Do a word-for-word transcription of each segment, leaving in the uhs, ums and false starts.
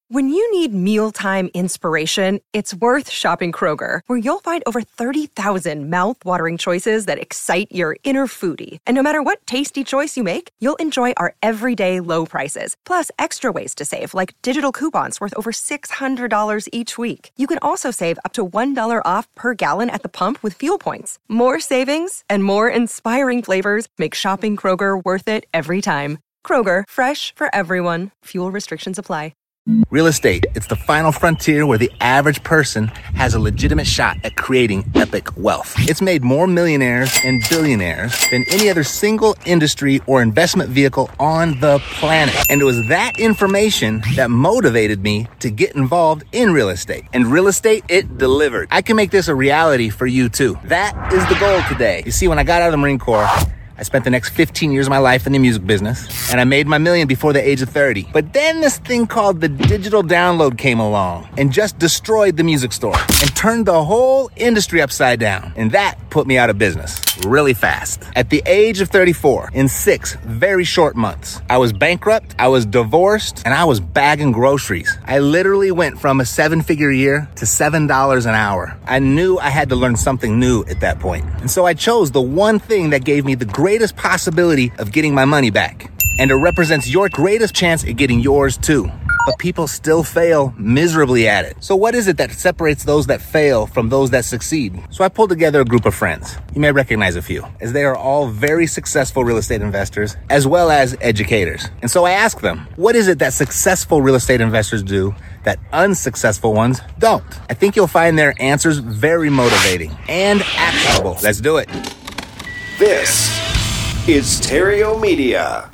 When you need mealtime inspiration, it's worth shopping Kroger, where you'll find over thirty thousand mouth-watering choices that excite your inner foodie. And no matter what tasty choice you make, you'll enjoy our everyday low prices, plus extra ways to save, like digital coupons worth over six hundred dollars each week. You can also save up to one dollar off per gallon at the pump with fuel points. More savings and more inspiring flavors make shopping Kroger worth it every time. Kroger, fresh for everyone. Fuel restrictions apply. Real estate, it's the final frontier where the average person has a legitimate shot at creating epic wealth. It's made more millionaires and billionaires than any other single industry or investment vehicle on the planet. And it was that information that motivated me to get involved in real estate. And real estate, it delivered. I can make this a reality for you too. That is the goal today. You see, when I got out of the Marine Corps, I spent the next fifteen years of my life in the music business, and I made my million before the age of thirty. But then this thing called the digital download came along and just destroyed the music store and turned the whole industry upside down. And that put me out of business really fast. At the age of thirty-four, in six very short months, I was bankrupt, I was divorced, and I was bagging groceries. I literally went from a seven-figure year to seven dollars an hour. I knew I had to learn something new at that point. And so I chose the one thing that gave me the greatest greatest possibility of getting my money back. And it represents your greatest chance at getting yours too. But people still fail miserably at it. So what is it that separates those that fail from those that succeed? So I pulled together a group of friends. You may recognize a few, as they are all very successful real estate investors, as well as educators. And so I asked them, what is it that successful real estate investors do that unsuccessful ones don't? I think you'll find their answers very motivating and actionable. Let's do it. This is Terrio Media.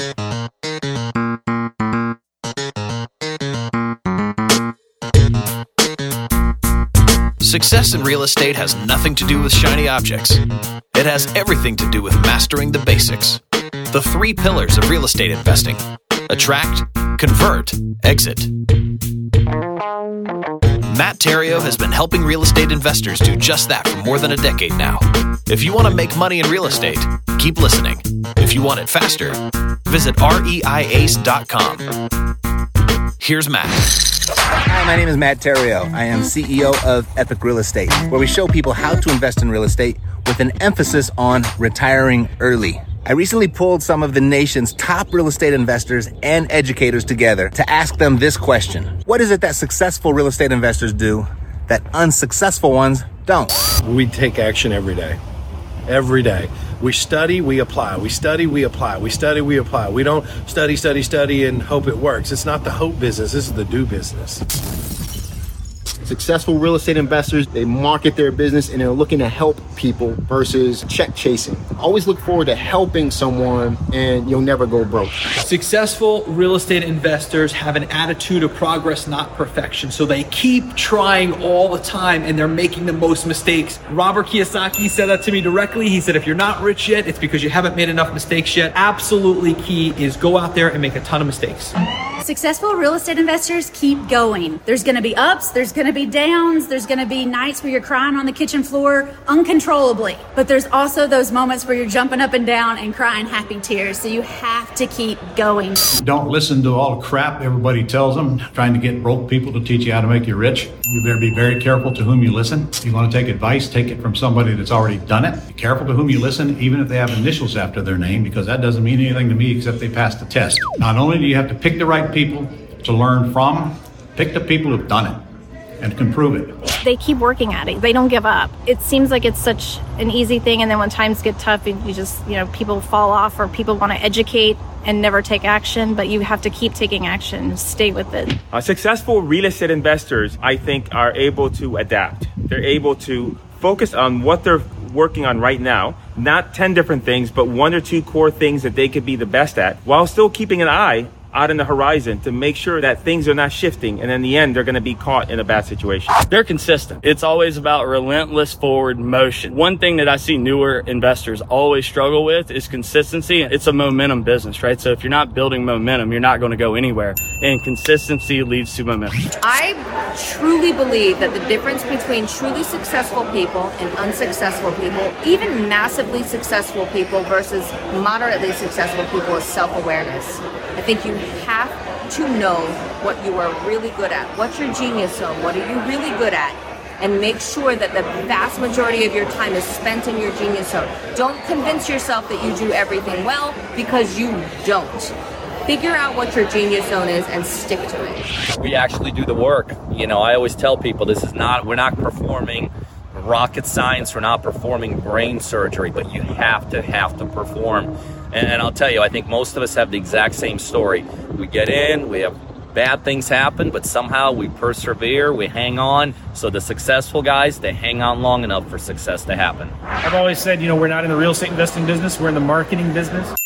Success in real estate has nothing to do with shiny objects. It has everything to do with mastering the basics. The three pillars of real estate investing: attract, convert, exit. Matt Terrio has been helping real estate investors do just that for more than a decade now. If you want to make money in real estate, keep listening. If you want it faster, visit reiace dot com. Here's Matt. Hi, my name is Matt Terrio. I am C E O of Epic Real Estate, where we show people how to invest in real estate with an emphasis on retiring early. I recently pulled some of the nation's top real estate investors and educators together to ask them this question. What is it that successful real estate investors do that unsuccessful ones don't? We take action every day. Every day. We study, we apply. We study, we apply. We study, we apply. We don't study, study, study and hope it works. It's not the hope business. This is the do business. Successful real estate investors, they market their business and they're looking to help people versus check chasing. Always look forward to helping someone and you'll never go broke. Successful real estate investors have an attitude of progress, not perfection. So they keep trying all the time and they're making the most mistakes. Robert Kiyosaki said that to me directly. He said, if you're not rich yet, it's because you haven't made enough mistakes yet. Absolutely key is go out there and make a ton of mistakes. Successful real estate investors keep going. There's going to be ups, there's going to be downs, there's going to be nights where you're crying on the kitchen floor uncontrollably. But there's also those moments where you're jumping up and down and crying happy tears. So you have to keep going. Don't listen to all the crap everybody tells them, trying to get broke people to teach you how to make you rich. You better be very careful to whom you listen. If you want to take advice, take it from somebody that's already done it. Be careful to whom you listen, even if they have initials after their name, because that doesn't mean anything to me except they passed the test. Not only do you have to pick the right people to learn from, pick the people who've done it and can prove it. They keep working at it. They don't give up. It seems like it's such an easy thing, and then when times get tough, you just, you know, people fall off or people want to educate and never take action, but you have to keep taking action, stay with it. Uh, successful real estate investors, I think, are able to adapt. They're able to focus on what they're working on right now, not ten different things, but one or two core things that they could be the best at, while still keeping an eye out in the horizon to make sure that things are not shifting, and in the end, they're going to be caught in a bad situation. They're consistent. It's always about relentless forward motion. One thing that I see newer investors always struggle with is consistency. It's a momentum business, right? So if you're not building momentum, you're not going to go anywhere, and consistency leads to momentum. I truly believe that the difference between truly successful people and unsuccessful people, even massively successful people versus moderately successful people, is self-awareness. I think you have to know what you are really good at. What's your genius zone? What are you really good at? And make sure that the vast majority of your time is spent in your genius zone. Don't convince yourself that you do everything well, because you don't. Figure out what your genius zone is and stick to it. We actually do the work. You know, I always tell people this is not, we're not performing rocket science, we're not performing brain surgery, but you have to have to perform. And, and I'll tell you, I think most of us have the exact same story. We get in, we have bad things happen, but somehow we persevere, we hang on. So the successful guys, they hang on long enough for success to happen. I've always said, you know, we're not in the real estate investing business, we're in the marketing business.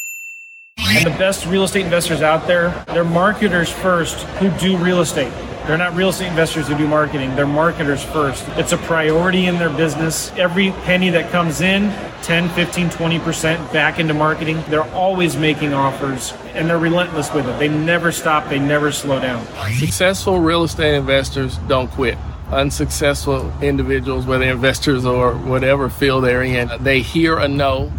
And the best real estate investors out there, they're marketers first who do real estate. They're not real estate investors who do marketing. They're marketers first. It's a priority in their business. Every penny that comes in, ten, fifteen, twenty percent back into marketing. They're always making offers, and they're relentless with it. They never stop. They never slow down. Successful real estate investors don't quit. Unsuccessful individuals, whether investors or whatever field they're in, they hear a no,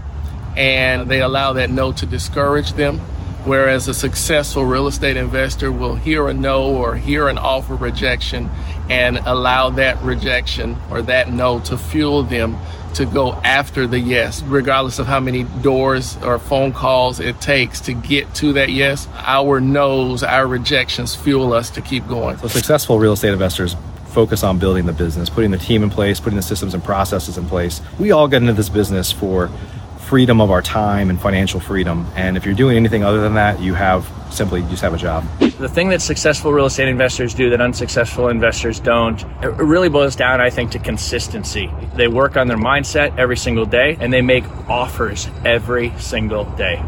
and they allow that no to discourage them. Whereas a successful real estate investor will hear a no or hear an offer rejection and allow that rejection or that no to fuel them to go after the yes, regardless of how many doors or phone calls it takes to get to that yes. Our no's, our rejections fuel us to keep going. So successful real estate investors focus on building the business, putting the team in place, putting the systems and processes in place. We all get into this business for freedom of our time and financial freedom. And if you're doing anything other than that, you have simply just have a job. The thing that successful real estate investors do that unsuccessful investors don't, it really boils down, I think, to consistency. They work on their mindset every single day, and they make offers every single day.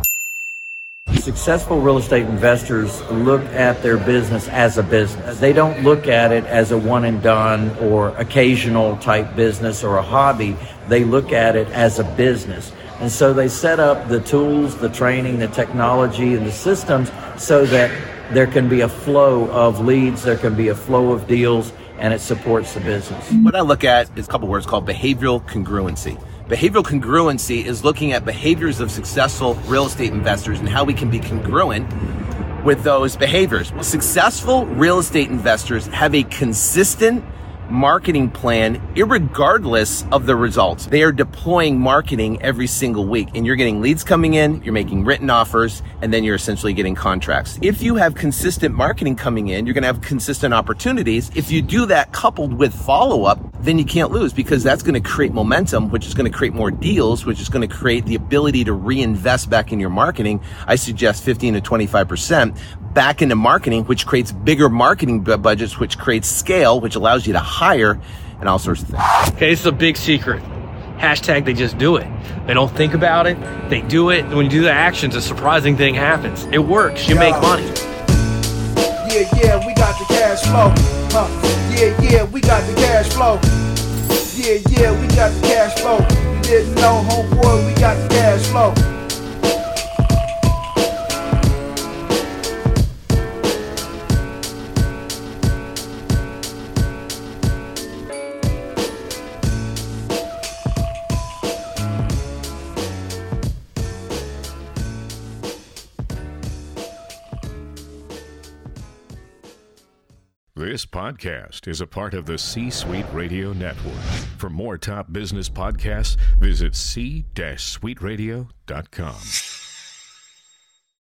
Successful real estate investors look at their business as a business. They don't look at it as a one and done or occasional type business or a hobby. They look at it as a business. And so they set up the tools, the training, the technology, and the systems so that there can be a flow of leads, there can be a flow of deals, and it supports the business. What I look at is a couple words called behavioral congruency. Behavioral congruency is looking at behaviors of successful real estate investors and how we can be congruent with those behaviors. Successful real estate investors have a consistent marketing plan irregardless of the results. They are deploying marketing every single week, and you're getting leads coming in, you're making written offers, and then you're essentially getting contracts. If you have consistent marketing coming in, you're going to have consistent opportunities. If you do that coupled with follow-up, then you can't lose, because that's going to create momentum, which is going to create more deals, which is going to create the ability to reinvest back in your marketing. I suggest fifteen to twenty-five percent back into marketing, which creates bigger marketing budgets, which creates scale, which allows you to hire, and all sorts of things. Okay, this is a big secret. Hashtag they just do it. They don't think about it. They do it. And when you do the actions, a surprising thing happens. It works. You make money. Yeah, yeah, we got the cash flow. Huh. Yeah, yeah, we got the cash flow. Yeah, yeah, we got the cash flow. You didn't know, homeboy, we got the cash flow. This podcast is a part of the C-Suite Radio Network. For more top business podcasts, visit c suite radio dot com.